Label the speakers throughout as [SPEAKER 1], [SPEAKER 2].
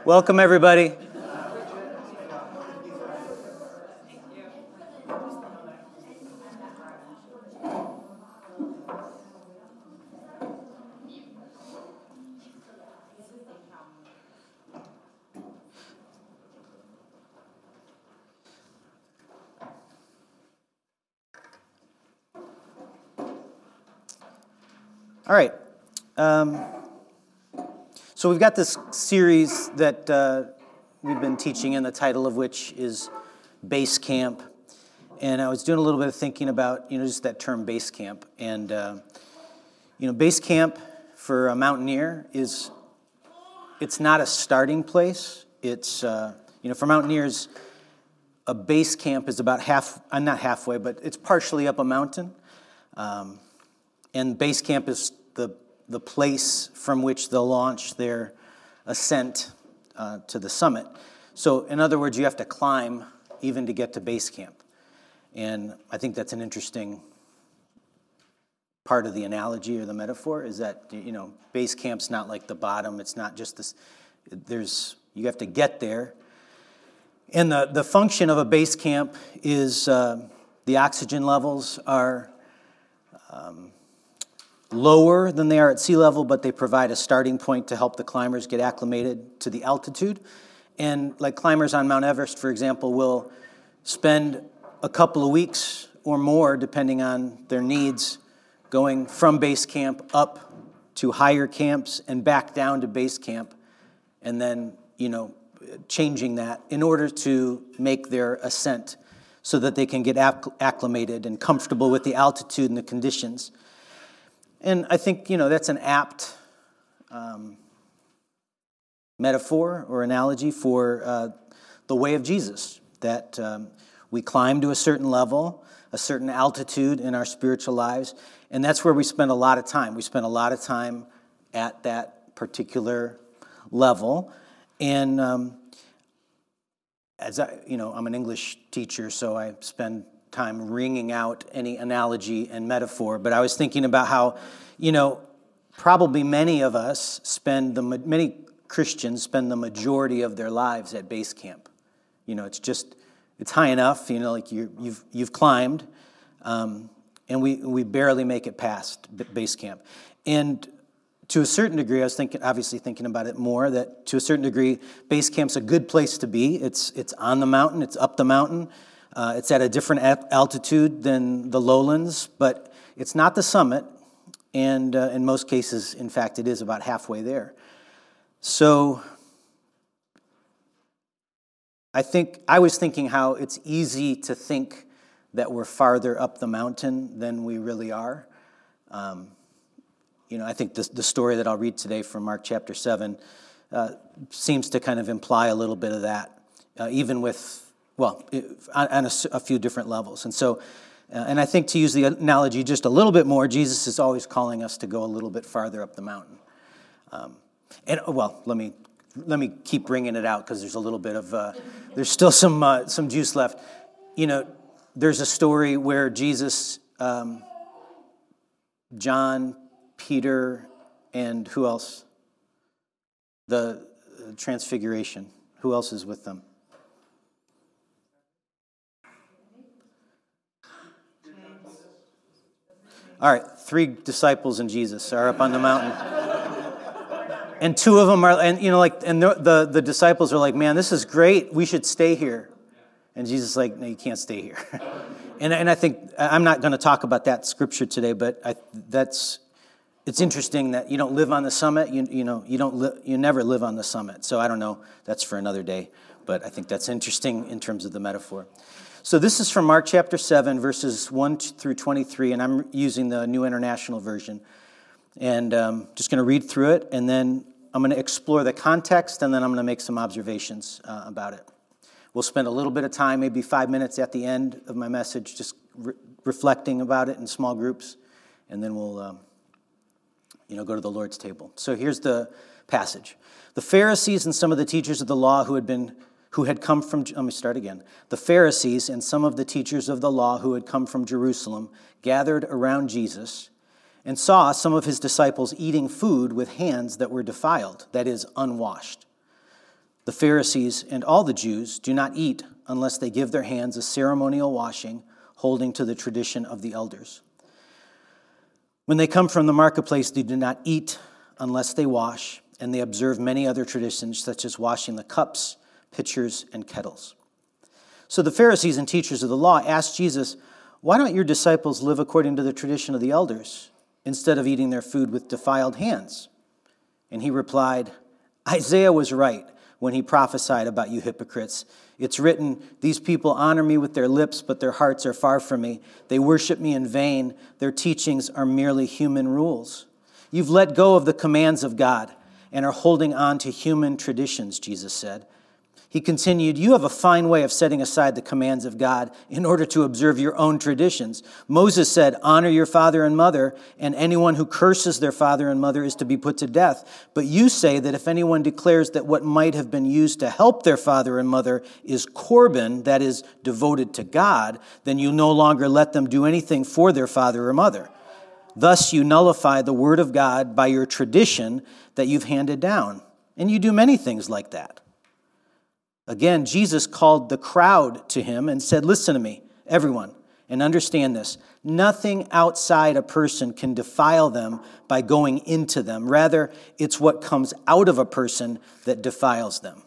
[SPEAKER 1] Welcome, everybody. All right. So we've got this series that we've been teaching in, the title of which is Base Camp. And I was doing a little bit of thinking about, just that term base camp. And, base camp for a mountaineer it's not a starting place. It's, for mountaineers, a base camp is about not halfway, but it's partially up a mountain. And base camp is the place from which they'll launch their ascent to the summit. So, in other words, you have to climb even to get to base camp. And I think that's an interesting part of the analogy or the metaphor, is that, base camp's not like the bottom. It's not just this. You have to get there. And the function of a base camp is the oxygen levels are lower than they are at sea level, but they provide a starting point to help the climbers get acclimated to the altitude. And like climbers on Mount Everest, for example, will spend a couple of weeks or more, depending on their needs, going from base camp up to higher camps and back down to base camp, and then, changing that in order to make their ascent so that they can get acclimated and comfortable with the altitude and the conditions. And I think, that's an apt metaphor or analogy for the way of Jesus, that we climb to a certain level, a certain altitude in our spiritual lives, and that's where we spend a lot of time. We spend a lot of time at that particular level. And I'm an English teacher, so I spend time wringing out any analogy and metaphor, but I was thinking about how, probably many Christians spend the majority of their lives at base camp. It's high enough, like you've climbed, and we barely make it past base camp. And to a certain degree, I was thinking about it more, that to a certain degree, base camp's a good place to be. It's on the mountain, it's up the mountain. It's at a different altitude than the lowlands, but it's not the summit, and in most cases, in fact, it is about halfway there. So I was thinking how it's easy to think that we're farther up the mountain than we really are. I think the story that I'll read today from Mark chapter 7 seems to kind of imply a little bit of that, even with on a few different levels. And so, and I think to use the analogy just a little bit more, Jesus is always calling us to go a little bit farther up the mountain. Let me keep bringing it out, because there's a little bit of, there's still some juice left. There's a story where Jesus, John, Peter, and who else? The Transfiguration. Who else is with them? All right, 3 disciples and Jesus are up on the mountain. And 2 of them are, the disciples are like, man, this is great. We should stay here. And Jesus is like, no, you can't stay here. and I think, I'm not going to talk about that scripture today, but it's interesting that you don't live on the summit. You never live on the summit. So I don't know. That's for another day. But I think that's interesting in terms of the metaphor. So this is from Mark chapter 7, verses 1 through 23, and I'm using the New International Version. And just going to read through it, and then I'm going to explore the context, and then I'm going to make some observations about it. We'll spend a little bit of time, maybe 5 minutes at the end of my message, just reflecting about it in small groups, and then we'll go to the Lord's table. So here's the passage. The Pharisees and some of the teachers of the law The Pharisees and some of the teachers of the law who had come from Jerusalem gathered around Jesus and saw some of his disciples eating food with hands that were defiled, that is, unwashed. The Pharisees and all the Jews do not eat unless they give their hands a ceremonial washing, holding to the tradition of the elders. When they come from the marketplace, they do not eat unless they wash, and they observe many other traditions, such as washing the cups, pitchers, and kettles. So the Pharisees and teachers of the law asked Jesus, "Why don't your disciples live according to the tradition of the elders, instead of eating their food with defiled hands?" And he replied, "Isaiah was right when he prophesied about you hypocrites. It's written, 'These people honor me with their lips, but their hearts are far from me. They worship me in vain. Their teachings are merely human rules.'" You've let go of the commands of God and are holding on to human traditions, Jesus said. He continued, "You have a fine way of setting aside the commands of God in order to observe your own traditions. Moses said, 'Honor your father and mother,' and anyone who curses their father and mother is to be put to death. But you say that if anyone declares that what might have been used to help their father and mother is korban, that is, devoted to God, then you no longer let them do anything for their father or mother. Thus you nullify the word of God by your tradition that you've handed down. And you do many things like that." Again, Jesus called the crowd to him and said, "Listen to me, everyone, and understand this. Nothing outside a person can defile them by going into them. Rather, it's what comes out of a person that defiles them."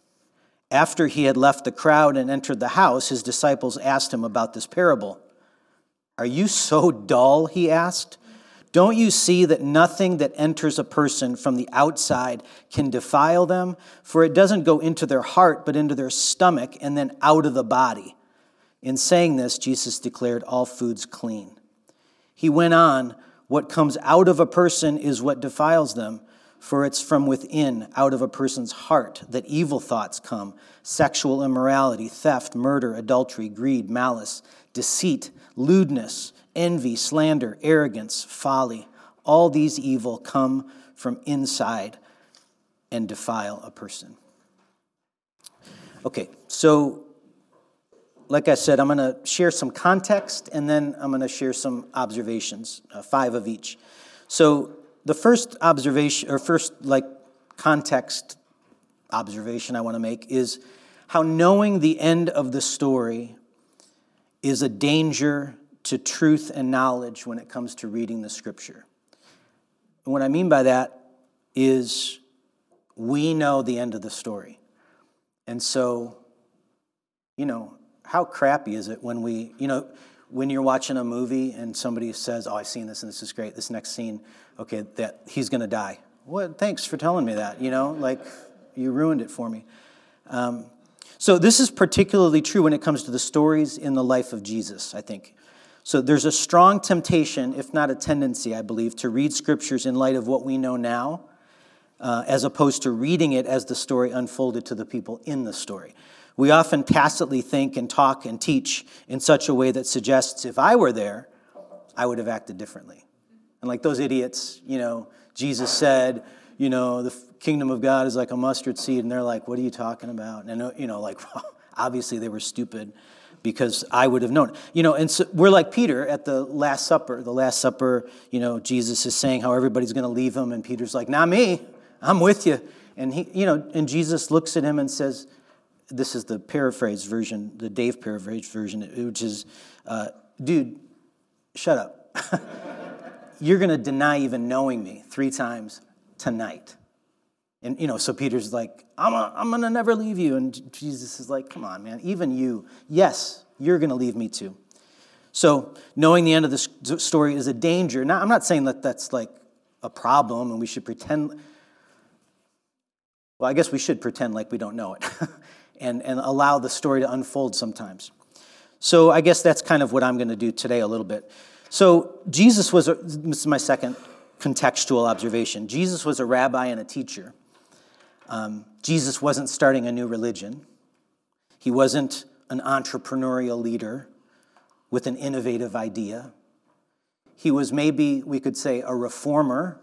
[SPEAKER 1] After he had left the crowd and entered the house, his disciples asked him about this parable. "Are you so dull?" he asked. "Don't you see that nothing that enters a person from the outside can defile them? For it doesn't go into their heart, but into their stomach and then out of the body." In saying this, Jesus declared all foods clean. He went on, "What comes out of a person is what defiles them, for it's from within, out of a person's heart, that evil thoughts come: sexual immorality, theft, murder, adultery, greed, malice, deceit, lewdness, envy, slander, arrogance, folly. All these evil come from inside and defile a person." Okay, so like I said, I'm going to share some context and then I'm going to share some observations, 5 of each. So the first observation, or first context observation I want to make is how knowing the end of the story is a danger to truth and knowledge when it comes to reading the scripture. And what I mean by that is we know the end of the story. And so, how crappy is it when when you're watching a movie and somebody says, "Oh, I've seen this and this is great. This next scene, okay, that he's going to die." What? Thanks for telling me that, you ruined it for me. So this is particularly true when it comes to the stories in the life of Jesus, I think. So there's a strong temptation, if not a tendency, I believe, to read scriptures in light of what we know now, as opposed to reading it as the story unfolded to the people in the story. We often tacitly think and talk and teach in such a way that suggests if I were there, I would have acted differently. And like those idiots, Jesus said, the kingdom of God is like a mustard seed, and they're like, "What are you talking about?" And, obviously they were stupid because I would have known. And so we're like Peter at the Last Supper. The Last Supper, Jesus is saying how everybody's going to leave him, and Peter's like, "Not me, I'm with you." And and Jesus looks at him and says, this is the paraphrase version, the Dave paraphrase version, which is, "Dude, shut up. You're going to deny even knowing me 3 times tonight." And, so Peter's like, I'm going to never leave you. And Jesus is like, "Come on, man, even you, yes, you're going to leave me too." So knowing the end of the story is a danger. Now, I'm not saying that that's like a problem and we should pretend. Well, I guess we should pretend like we don't know it and allow the story to unfold sometimes. So I guess that's kind of what I'm going to do today a little bit. So Jesus was, this is my second contextual observation. Jesus was a rabbi and a teacher. Jesus wasn't starting a new religion. He wasn't an entrepreneurial leader with an innovative idea. He was maybe, we could say, a reformer.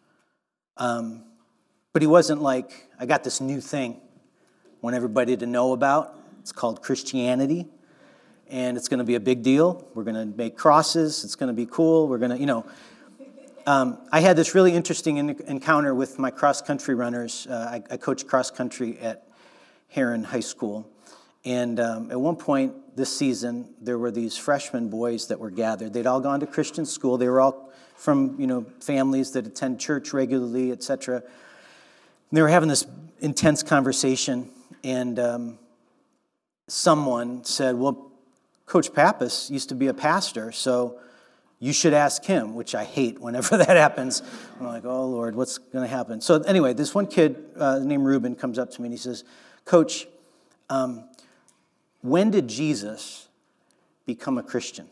[SPEAKER 1] But he wasn't like, "I got this new thing I want everybody to know about. It's called Christianity, and it's going to be a big deal. We're going to make crosses. It's going to be cool. We're going to, I had this really interesting encounter with my cross-country runners. I coach cross-country at Heron High School. And at one point this season, there were these freshman boys that were gathered. They'd all gone to Christian school. They were all from, families that attend church regularly, etc. And they were having this intense conversation, and someone said, well, Coach Pappas used to be a pastor, so you should ask him, which I hate whenever that happens. I'm like, oh, Lord, what's going to happen? So anyway, this one kid named Reuben comes up to me and he says, Coach, when did Jesus become a Christian?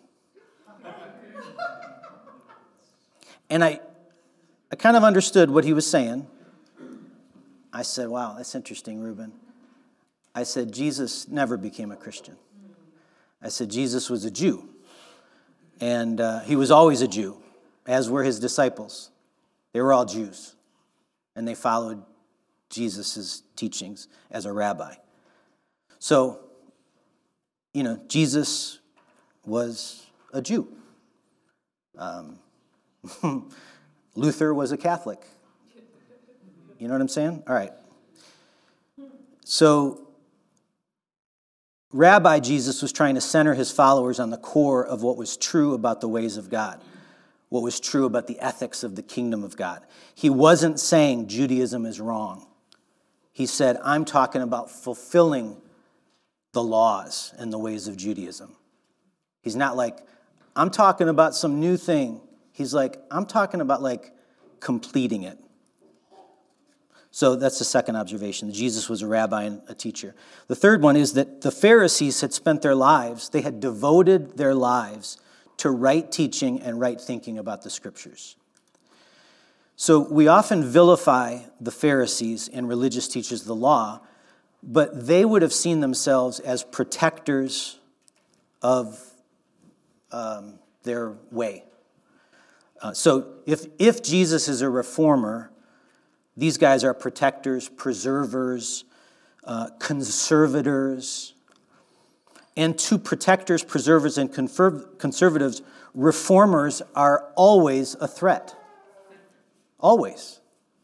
[SPEAKER 1] And I kind of understood what he was saying. I said, wow, that's interesting, Reuben. I said, Jesus never became a Christian. I said, Jesus was a Jew. And he was always a Jew, as were his disciples. They were all Jews. And they followed Jesus' teachings as a rabbi. So, Jesus was a Jew. Luther was a Catholic. You know what I'm saying? All right. So, Rabbi Jesus was trying to center his followers on the core of what was true about the ways of God, what was true about the ethics of the kingdom of God. He wasn't saying Judaism is wrong. He said, I'm talking about fulfilling the laws and the ways of Judaism. He's not like, I'm talking about some new thing. He's like, I'm talking about completing it. So that's the second observation, that Jesus was a rabbi and a teacher. The third one is that the Pharisees had spent their lives, they had devoted their lives to right teaching and right thinking about the Scriptures. So we often vilify the Pharisees and religious teachers of the law, but they would have seen themselves as protectors of their way. So if Jesus is a reformer, these guys are protectors, preservers, conservators. And to protectors, preservers, and conservatives, reformers are always a threat. Always.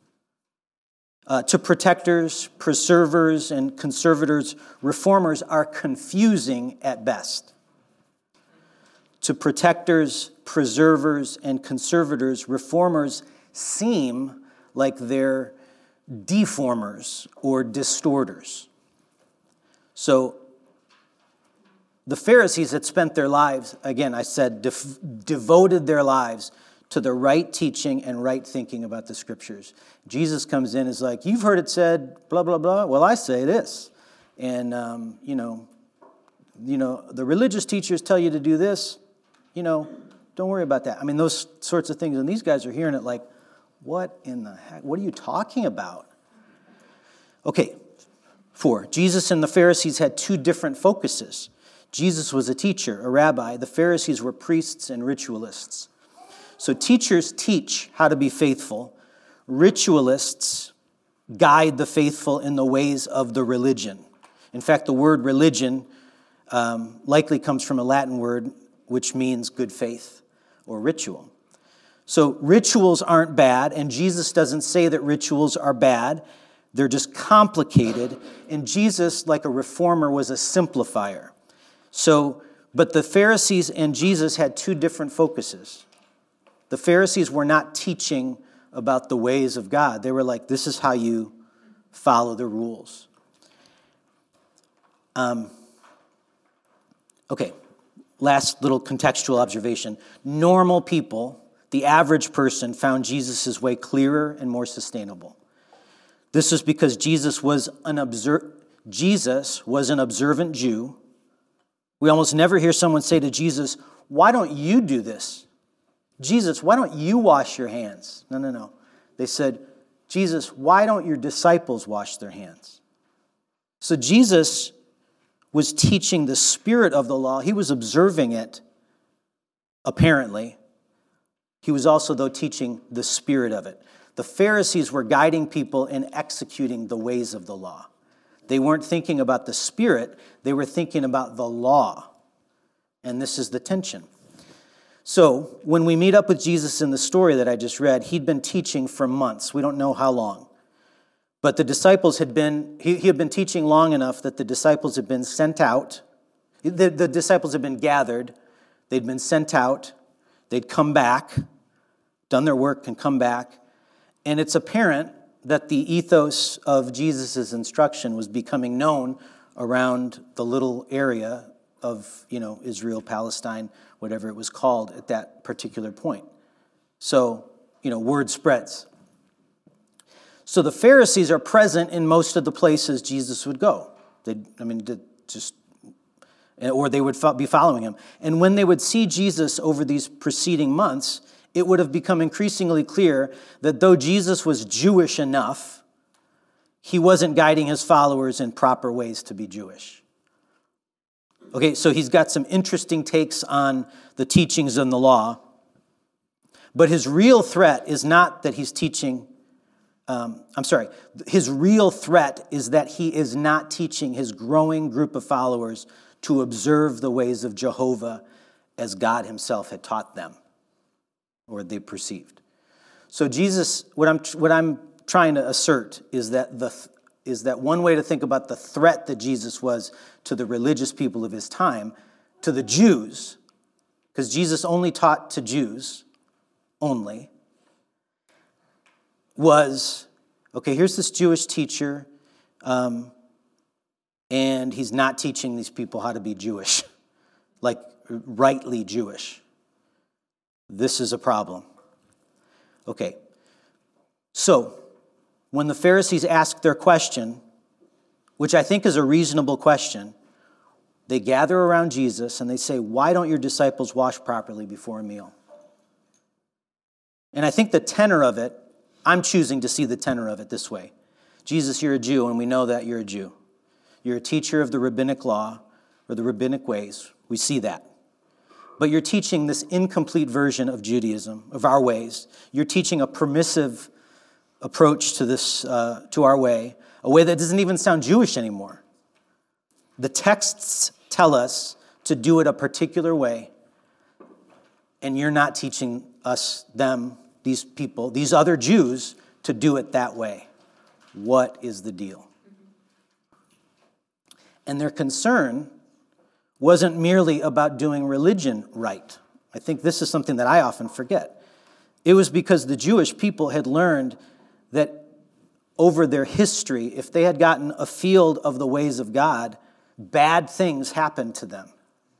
[SPEAKER 1] To protectors, preservers, and conservators, reformers are confusing at best. To protectors, preservers, and conservators, reformers seem like they're deformers or distorters. So the Pharisees had spent their lives, again, I said, devoted their lives to the right teaching and right thinking about the Scriptures. Jesus comes in and is like, you've heard it said, blah, blah, blah. Well, I say this. And, the religious teachers tell you to do this. Don't worry about that. I mean, those sorts of things. And these guys are hearing it like, what in the heck? What are you talking about? Okay, 4. Jesus and the Pharisees had two different focuses. Jesus was a teacher, a rabbi. The Pharisees were priests and ritualists. So teachers teach how to be faithful. Ritualists guide the faithful in the ways of the religion. In fact, the word religion likely comes from a Latin word which means good faith or ritual. So rituals aren't bad, and Jesus doesn't say that rituals are bad. They're just complicated, and Jesus, like a reformer, was a simplifier. But the Pharisees and Jesus had two different focuses. The Pharisees were not teaching about the ways of God. They were like, this is how you follow the rules. Okay, last little contextual observation. Normal people, the average person, found Jesus' way clearer and more sustainable. This is because Jesus was an observant Jew. We almost never hear someone say to Jesus, why don't you do this? Jesus, why don't you wash your hands? No. They said, Jesus, why don't your disciples wash their hands? So Jesus was teaching the spirit of the law. He was observing it, apparently. He was also, though, teaching the spirit of it. The Pharisees were guiding people in executing the ways of the law. They weren't thinking about the spirit. They were thinking about the law. And this is the tension. So when we meet up with Jesus in the story that I just read, he'd been teaching for months. We don't know how long. But the disciples had been, he had been teaching long enough that the disciples had been sent out. The disciples had been gathered. They'd been sent out. They'd come back, done their work and come back. And it's apparent that the ethos of Jesus' instruction was becoming known around the little area of, Israel, Palestine, whatever it was called at that particular point. So, word spreads. So the Pharisees are present in most of the places Jesus would go. Or they would be following him. And when they would see Jesus over these preceding months, it would have become increasingly clear that though Jesus was Jewish enough, he wasn't guiding his followers in proper ways to be Jewish. Okay, so he's got some interesting takes on the teachings in the law, but his real threat is not that he's teaching, his real threat is that he is not teaching his growing group of followers to observe the ways of Jehovah as God himself had taught them, or they perceived. So Jesus, what I'm trying to assert is that one way to think about the threat that Jesus was to the religious people of his time, to the Jews, because Jesus only taught to Jews, only, was, okay, here's this Jewish teacher, and he's not teaching these people how to be Jewish, like rightly Jewish. This is a problem. Okay, so when the Pharisees ask their question, which I think is a reasonable question, they gather around Jesus and they say, why don't your disciples wash properly before a meal? And I think the tenor of it, I'm choosing to see the tenor of it this way. Jesus, you're a Jew, and we know that you're a Jew. You're a teacher of the rabbinic law or the rabbinic ways. We see that. But you're teaching this incomplete version of Judaism, of our ways. You're teaching a permissive approach to this, to our way, a way that doesn't even sound Jewish anymore. The texts tell us to do it a particular way, and you're not teaching us, them, these people, these other Jews, to do it that way. What is the deal? And their concern wasn't merely about doing religion right. I think this is something that I often forget. It was because the Jewish people had learned that over their history, if they had gotten a field of the ways of God, bad things happened to them.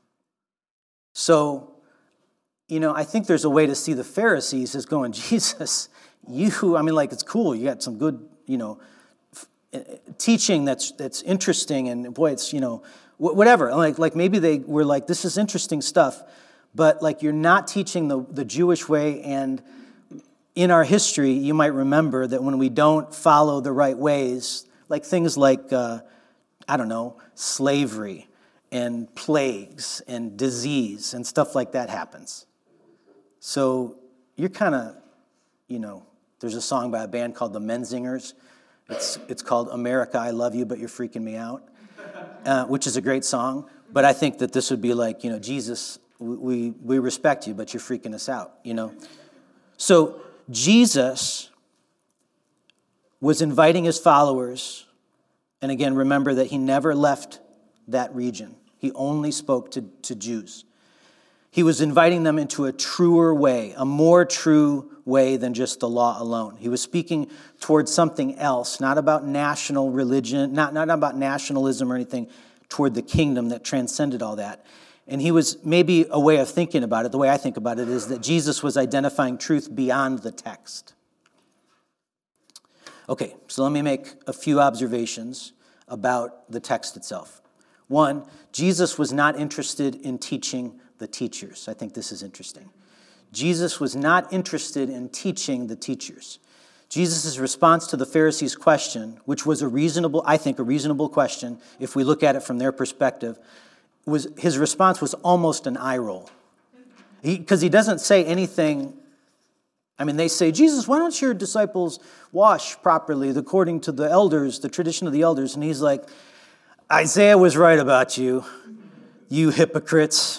[SPEAKER 1] So, I think there's a way to see the Pharisees as going, Jesus, it's cool. You got some good, teaching that's interesting, and boy, it's, whatever. Like maybe they were like, this is interesting stuff, but like you're not teaching the Jewish way. And in our history, you might remember that when we don't follow the right ways, like things like, slavery and plagues and disease and stuff like that happens. So you're kind of, there's a song by a band called the Menzingers. It's called America, I Love You, But You're Freaking Me Out, which is a great song. But I think that this would be like, Jesus, we respect you, but you're freaking us out, So Jesus was inviting his followers, and again, remember that he never left that region. He only spoke to Jews. He was inviting them into a truer way, a more true way than just the law alone. He was speaking towards something else, not about national religion, not about nationalism or anything, toward the kingdom that transcended all that. And he was, maybe a way of thinking about it, the way I think about it, is that Jesus was identifying truth beyond the text. Okay, so let me make a few observations about the text itself. One, Jesus was not interested in teaching the teachers. I think this is interesting. Jesus was not interested in teaching the teachers. Jesus' response to the Pharisees' question, which was a reasonable question, if we look at it from their perspective, his response was almost an eye roll. Because he doesn't say anything. They say, Jesus, why don't your disciples wash properly according to the elders, the tradition of the elders? And he's like, Isaiah was right about you, you hypocrites.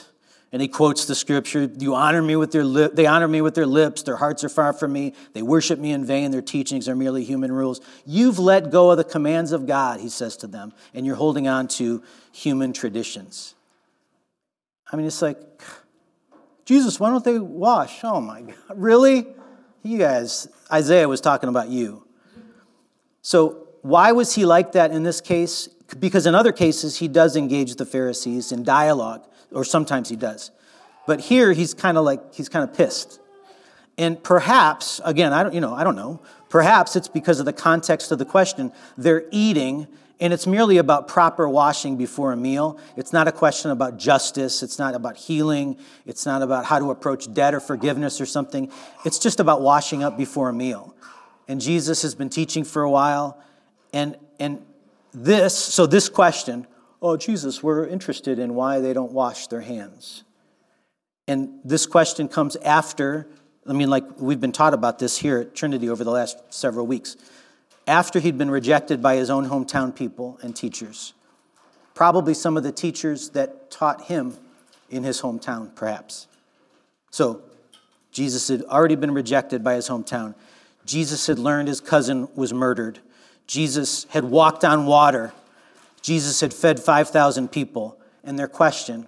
[SPEAKER 1] And he quotes the scripture, they honor me with their lips, their hearts are far from me, they worship me in vain, their teachings are merely human rules. You've let go of the commands of God, he says to them, and you're holding on to human traditions. I mean, it's like, Jesus, why don't they wash? Oh my God, really? You guys, Isaiah was talking about you. So why was he like that in this case? Because in other cases, he does engage the Pharisees in dialogue, or sometimes he does. But here, he's kind of pissed. And perhaps, again, I don't know. Perhaps it's because of the context of the question. They're eating, and it's merely about proper washing before a meal. It's not a question about justice. It's not about healing. It's not about how to approach debt or forgiveness or something. It's just about washing up before a meal. And Jesus has been teaching for a while, and this question, oh, Jesus, we're interested in why they don't wash their hands. And this question comes after, we've been taught about this here at Trinity over the last several weeks, after he'd been rejected by his own hometown people and teachers. Probably some of the teachers that taught him in his hometown, perhaps. So, Jesus had already been rejected by his hometown. Jesus had learned his cousin was murdered. Jesus had walked on water. Jesus had fed 5,000 people. And their question,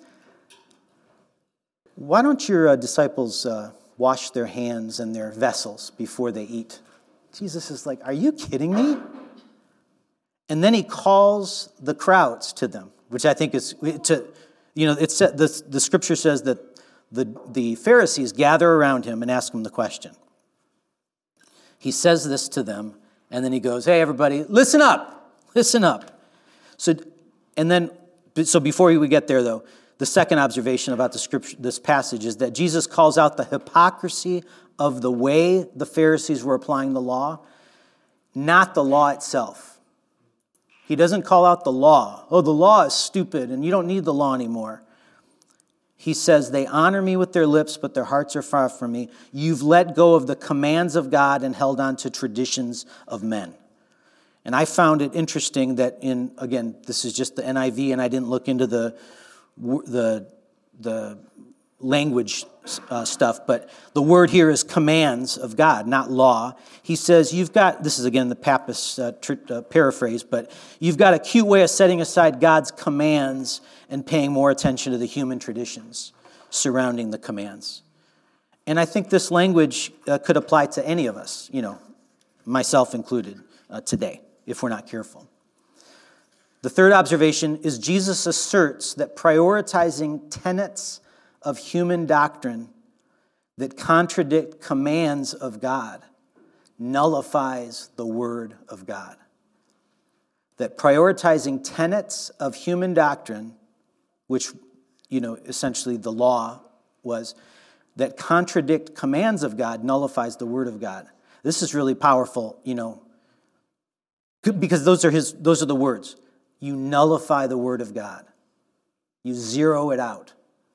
[SPEAKER 1] why don't your disciples wash their hands and their vessels before they eat? Jesus is like, are you kidding me? And then he calls the crowds to them, which I think is, the scripture says that the Pharisees gather around him and ask him the question. He says this to them, and then he goes, hey, everybody, listen up. So before we get there, though, the second observation about the scripture, this passage, is that Jesus calls out the hypocrisy of the way the Pharisees were applying the law, not the law itself. He doesn't call out the law. Oh, the law is stupid, and you don't need the law anymore. He says, they honor me with their lips, but their hearts are far from me. You've let go of the commands of God and held on to traditions of men. And I found it interesting that again, this is just the NIV, and I didn't look into the language stuff, but the word here is commands of God, not law. He says, this is again the Papist paraphrase, but you've got a cute way of setting aside God's commands and paying more attention to the human traditions surrounding the commands. And I think this language could apply to any of us, myself included, today, if we're not careful. The third observation is Jesus asserts that prioritizing tenets of human doctrine that contradict commands of God nullifies the Word of God. That prioritizing tenets of human doctrine, which, essentially the law was, that contradict commands of God nullifies the Word of God. This is really powerful, because those are the words. You nullify the Word of God. You zero it out.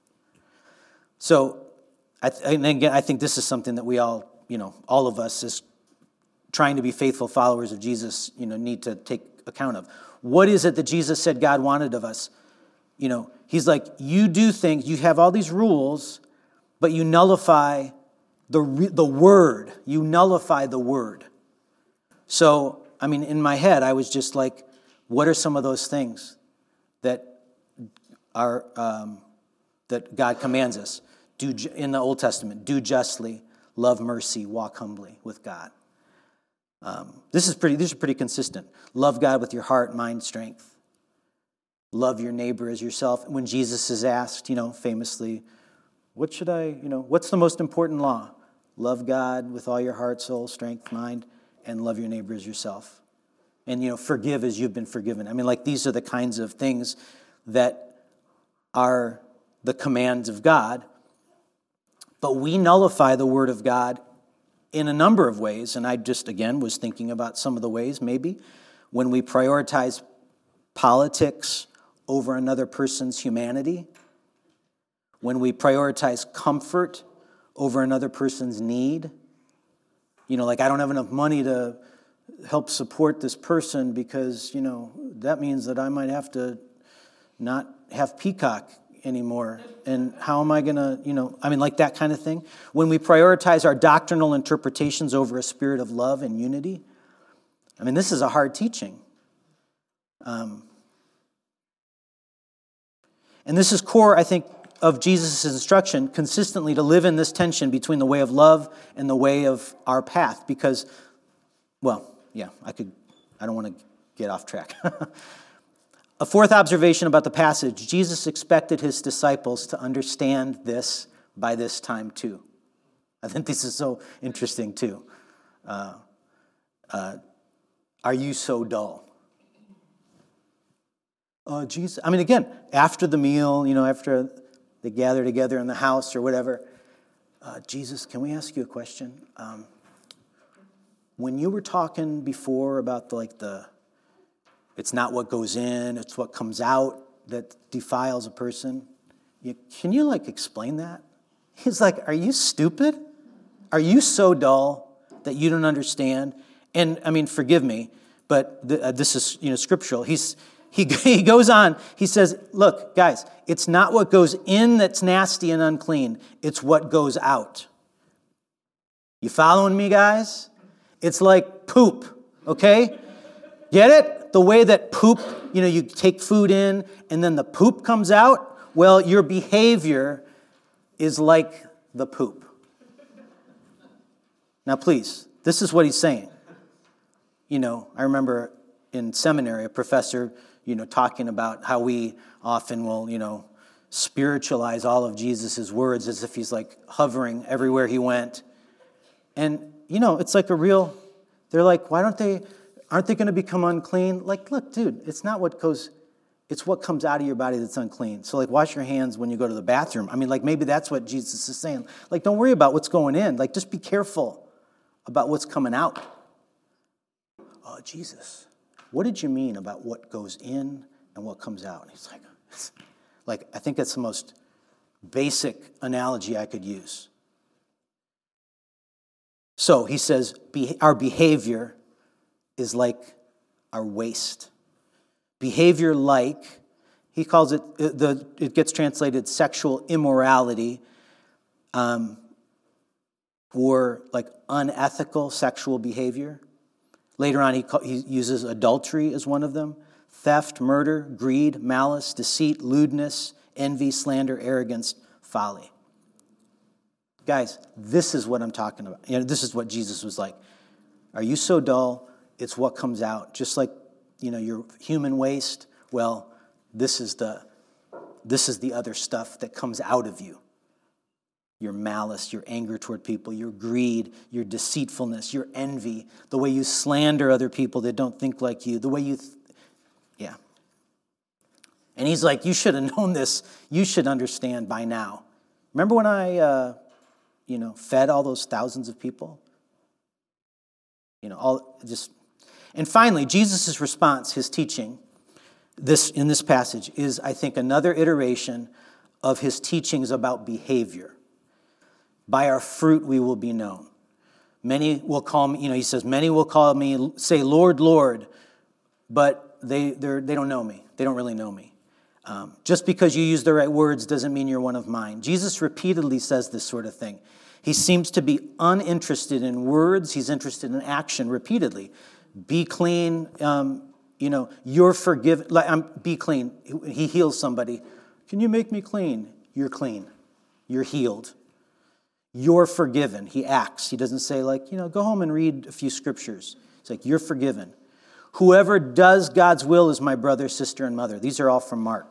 [SPEAKER 1] So, I think this is something that we all, all of us as trying to be faithful followers of Jesus, need to take account of. What is it that Jesus said God wanted of us? He's like, you do things, you have all these rules, but you nullify the Word. You nullify the Word. So, in my head, I was just like, what are some of those things that are that God commands us? Do in the Old Testament, do justly, love mercy, walk humbly with God. These are pretty consistent. Love God with your heart, mind, strength. Love your neighbor as yourself. When Jesus is asked, famously, what's the most important law? Love God with all your heart, soul, strength, mind, and love your neighbor as yourself. And, forgive as you've been forgiven. These are the kinds of things that are the commands of God. But we nullify the Word of God in a number of ways. And I just, again, was thinking about some of the ways, maybe, when we prioritize politics over another person's humanity, when we prioritize comfort over another person's need. I don't have enough money to help support this person because, that means that I might have to not have Peacock, anymore? And how am I going to, like that kind of thing? When we prioritize our doctrinal interpretations over a spirit of love and unity. This is a hard teaching. And this is core, I think, of Jesus' instruction consistently to live in this tension between the way of love and the way of our path. Because, I don't want to get off track. A fourth observation about the passage, Jesus expected his disciples to understand this by this time too. I think this is so interesting too. Are you so dull? Jesus. Again, after the meal, after they gather together in the house or whatever, Jesus, can we ask you a question? When you were talking before about it's not what goes in, it's what comes out that defiles a person. Can you explain that? He's like, are you stupid? Are you so dull that you don't understand? And forgive me, but this is scriptural. He goes on. He says, look, guys, it's not what goes in that's nasty and unclean. It's what goes out. You following me, guys? It's like poop, okay? Get it? The way that poop, you take food in and then the poop comes out. Well, your behavior is like the poop. Now, please, this is what he's saying. I remember in seminary, a professor, talking about how we often will, spiritualize all of Jesus' words as if he's hovering everywhere he went. And, it's like they're like, aren't they going to become unclean? Look, dude, it's not what goes, it's what comes out of your body that's unclean. So wash your hands when you go to the bathroom. Maybe that's what Jesus is saying. Don't worry about what's going in. Just be careful about what's coming out. Oh, Jesus, what did you mean about what goes in and what comes out? And he's like, I think that's the most basic analogy I could use. So he says, our behavior is like our waste. Behavior he calls it, it gets translated sexual immorality, or unethical sexual behavior. Later on, he uses adultery as one of them. Theft, murder, greed, malice, deceit, lewdness, envy, slander, arrogance, folly. Guys, this is what I'm talking about. This is what Jesus was like. Are you so dull? It's what comes out. Just like, your human waste. Well, this is the other stuff that comes out of you. Your malice, your anger toward people, your greed, your deceitfulness, your envy, the way you slander other people that don't think like you, the way you... Yeah. And he's like, you should have known this. You should understand by now. Remember when I, fed all those thousands of people? And finally, Jesus' response, his teaching, in this passage, is, I think, another iteration of his teachings about behavior. By our fruit we will be known. Many will call me, he says, many will call me, say, Lord, Lord, but they don't know me. They don't really know me. Just because you use the right words doesn't mean you're one of mine. Jesus repeatedly says this sort of thing. He seems to be uninterested in words. He's interested in action repeatedly. Be clean. You're forgiven. Be clean. He heals somebody. Can you make me clean? You're clean. You're healed. You're forgiven. He acts. He doesn't say go home and read a few scriptures. It's like, you're forgiven. Whoever does God's will is my brother, sister, and mother. These are all from Mark.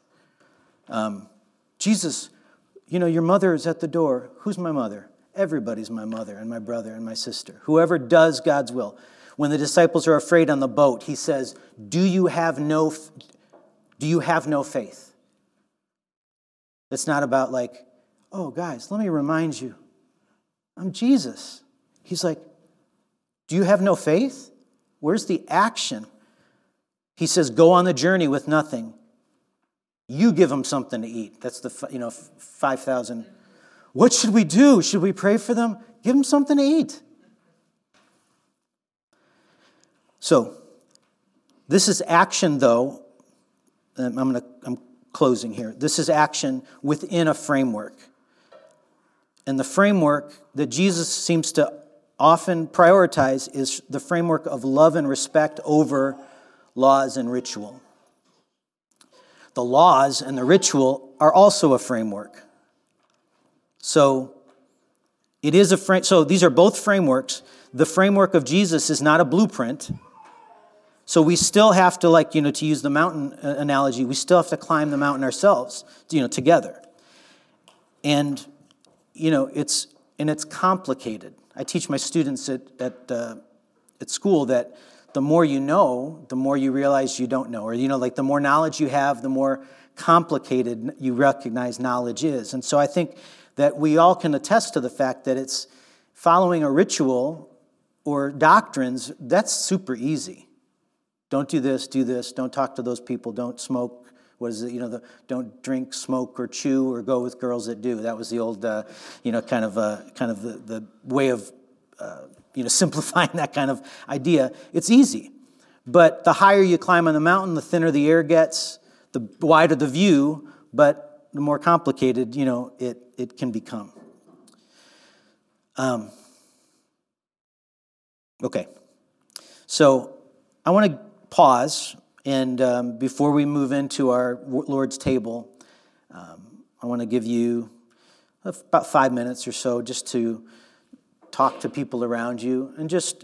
[SPEAKER 1] Jesus, your mother is at the door. Who's my mother? Everybody's my mother and my brother and my sister. Whoever does God's will. When the disciples are afraid on the boat, he says, do you have no faith? It's not about oh, guys, let me remind you, I'm Jesus. He's like, do you have no faith? Where's the action? He says, go on the journey with nothing. You give them something to eat. That's the 5,000. What should we do? Should we pray for them? Give them something to eat. So, this is action, though. I'm closing here. This is action within a framework. And the framework that Jesus seems to often prioritize is the framework of love and respect over laws and ritual. The laws and the ritual are also a framework. So it is so these are both frameworks. The framework of Jesus is not a blueprint. So we still have to, to use the mountain analogy, we still have to climb the mountain ourselves, together. And, it's complicated. I teach my students at school that the more you know, the more you realize you don't know. Or, the more knowledge you have, the more complicated you recognize knowledge is. And so I think that we all can attest to the fact that it's following a ritual or doctrines, that's super easy. Don't do this, don't talk to those people, don't smoke, don't drink, smoke, or chew, or go with girls that do. That was the old, kind of the way of, simplifying that kind of idea. It's easy. But the higher you climb on the mountain, the thinner the air gets, the wider the view, but the more complicated, it can become. Okay. So I want to pause, and before we move into our Lord's table, I want to give you about 5 minutes or so just to talk to people around you, and just,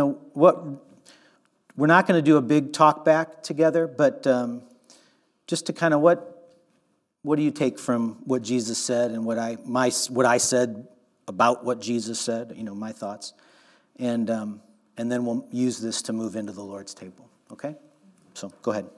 [SPEAKER 1] we're not going to do a big talk back together, but just to kind of what do you take from what Jesus said and what I said about what Jesus said, my thoughts, and then we'll use this to move into the Lord's table. Okay? So go ahead.